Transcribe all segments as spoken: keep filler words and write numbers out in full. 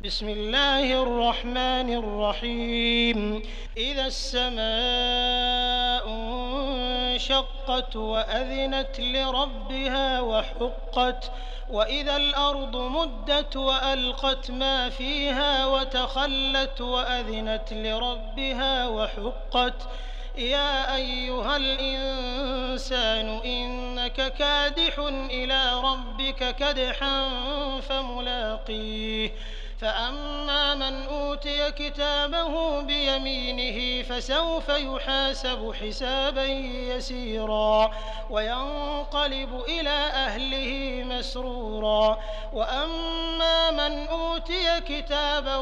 بسم الله الرحمن الرحيم إذا السماء انشقت وأذنت لربها وحقت وإذا الأرض مدت وألقت ما فيها وتخلت وأذنت لربها وحقت يا أيها الإنسان إنك كادح إلى ربك كدحا فملاقيه فأما من أوتي كتابه بيمينه فسوف يحاسب حسابا يسيرا وينقلب إلى أهله مسرورا وأما من أوتي كتابه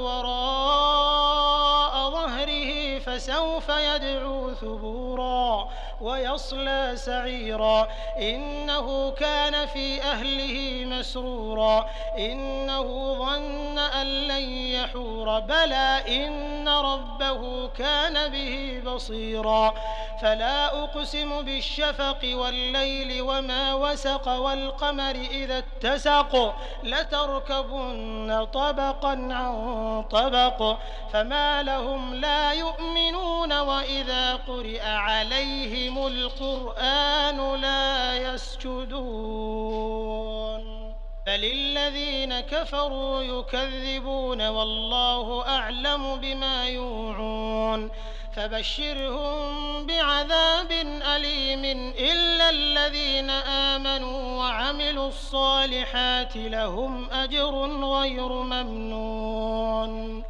وراء ظهره فسوف يدعو ثبورا ويصلى سعيرا إنه كان في أهله مسرورا إنه ظن أن لن يحور بلى إن ربه كان به بصيرا فلا أقسم بالشفق والليل وما وسق والقمر إذا اتسق لتركبن طبقا عن طبق فما لهم لا يؤمنون وإذا قرئ عليهم القرآن لا يسجدون بل الذين كفروا يكذبون والله أعلم بما يوعون فبشرهم بعذاب أليم إلا الذين آمنوا وعملوا الصالحات لهم أجر غير ممنون.